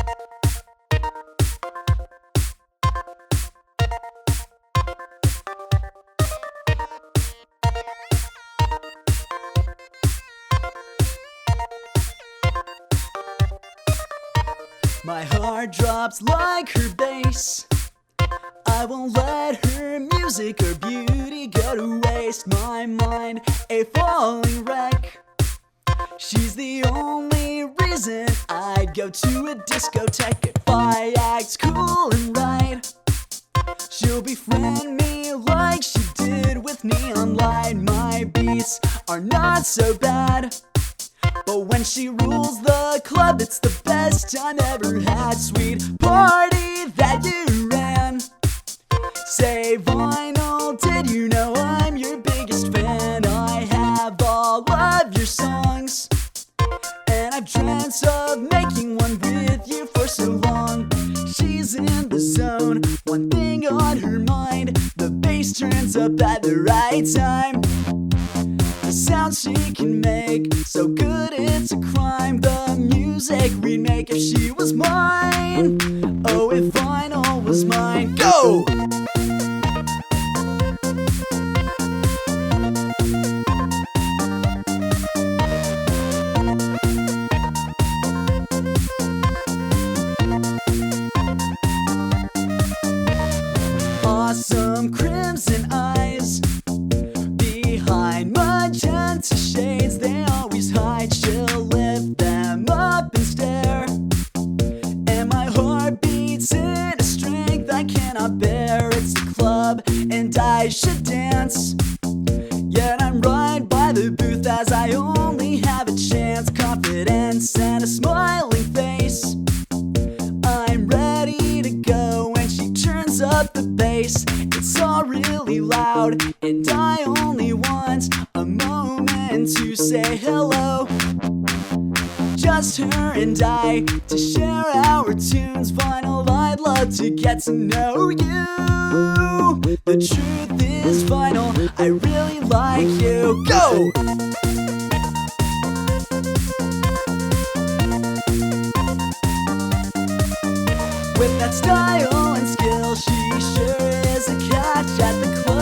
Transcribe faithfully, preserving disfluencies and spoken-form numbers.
My heart drops like her bass. I won't let her music or beauty go to waste. My mind, a falling wreck. She's the only reason I'd go to a discotheque. If I act cool and right, she'll befriend me like she did with Neon Light. My beats are not so bad, but when she rules the club, it's the best time ever had. Sweet party that you ran. Say vinyl, did you know I'm your biggest fan? I have all of your songs, and I've dreamt of making one with you for so long. She's in the zone, one thing on her mind. The bass turns up at the right time. The sound she can make, so good it's a crime. The music we'd make if she was mine. Oh, if vinyl was mine. Go! Awesome crimson eyes behind magenta shades, they always hide. She'll lift them up and stare, and my heart beats in a strength I cannot bear. It's the club and I should dance, yet I'm right by the booth as I only have a chance. Confidence and a smiling face, I'm ready to go when she turns up the bass. It's all really loud, and I only want a moment to say hello. Just her and I, to share our tunes. Vinyl, I'd love to get to know you. The truth is vinyl, I really like you. Go! With that style and skill, she sure is a catch at the club.